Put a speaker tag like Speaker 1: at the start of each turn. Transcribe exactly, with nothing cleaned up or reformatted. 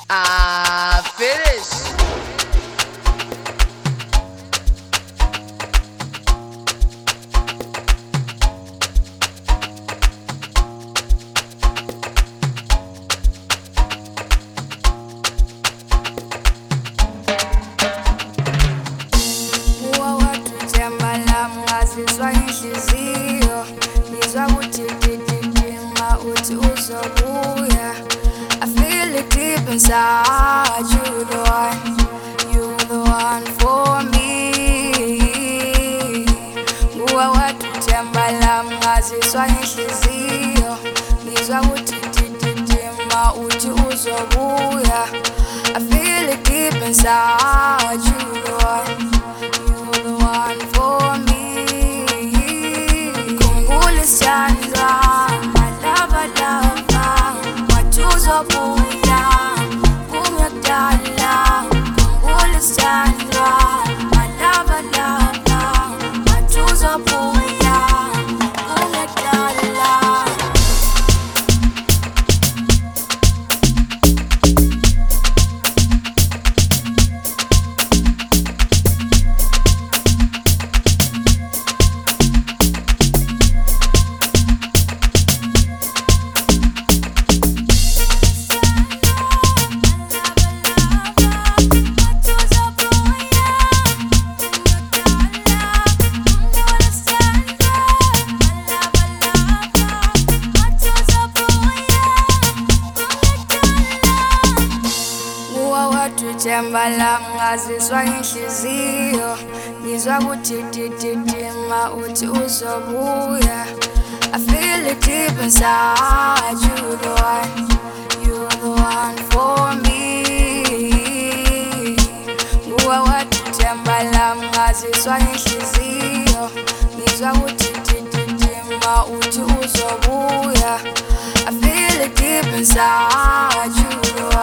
Speaker 1: Ah, finish.
Speaker 2: Uwa watu tembala mngazizwa inhliziyo ngizwa ukuthi dididima uthi uzobuya. I feel it deep inside, you the one, you the one for me. Uwa watu tembala mngazizwa inhliziyo ngizwa ukuthi dididima uthi uzobuya. I feel it deep inside, you the one, you're the one for me. Kunguli siyandla, my lover, lover, watuzobuya, kungekudala. Kunguli siyandla, my lover, lover, watuzobuya, kungekudala. Tembala mngazizwa inhliziyo ngizwa ukuthi dididima uthi uzobuya. I feel it deep inside, you the one, you the one for me. Uwa watu tembala mngazizwa inhliziyo ngizwa ukuthi dididima uthi uzobuya. I feel it deep inside, you the one.